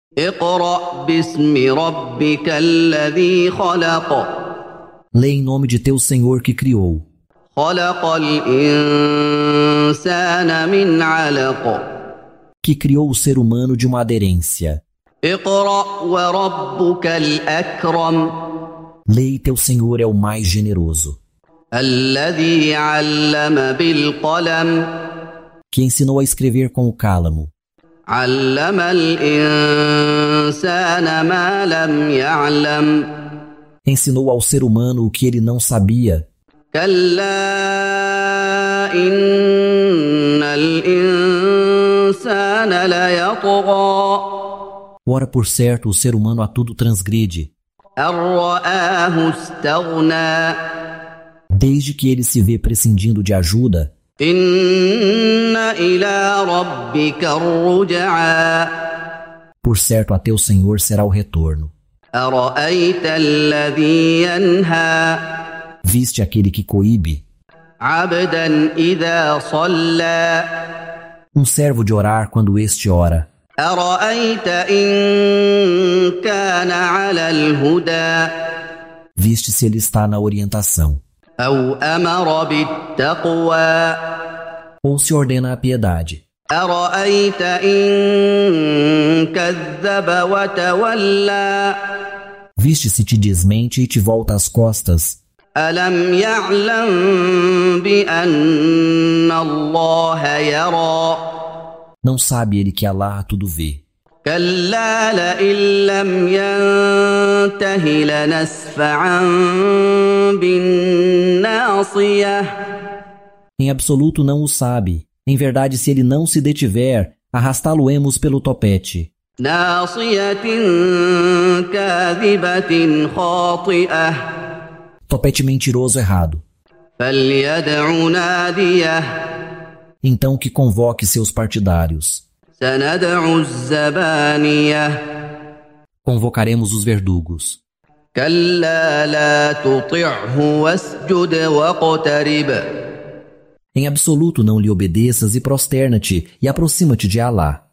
اقرأ باسم ربك الذي خلق Lê em nome de teu Senhor que criou. خلق الإنسان من علق Que criou o ser humano de uma aderência. اقرأ وربك الأكرم Lê, teu Senhor é o mais generoso, الذي علم بالقلم que ensinou a escrever com o cálamo. علم الإنسان ما لم يعلم Ensinou ao ser humano o que ele não sabia. كلا إن الإنسان ليطغى Ora, por certo, o ser humano a tudo transgride, أن رآه استغنى desde que ele se vê prescindindo de ajuda. إن إلى ربك الرجعى Por certo, a teu Senhor será o retorno. أرأيت الذي ينهى Viste aquele que coíbe عبدا إذا صلى um servo de orar quando este ora. أرأيت إن كان على الهدى Viste se ele está na orientação, أو أمر بالتقوى ou se ordena a piedade. أرأيت إن كذب وتولى Viste se te desmente e te volta as costas. ألم يعلم بأن الله يرى Não sabe ele que Alá tudo vê. كلا لئن لم ينته لنسفعا بالناصية Em absoluto não o sabe. Em verdade, se ele não se detiver, arrastá-lo-emos pelo topete. ناصية كاذبة خاطئة Topete mentiroso errado. فليدع ناديه Então que convoque seus partidários. سندع الزبانية Convocaremos os verdugos. كلا لا تطعه واسجد واقترب Em absoluto não lhe obedeças e prosterna-te e aproxima-te de Alá.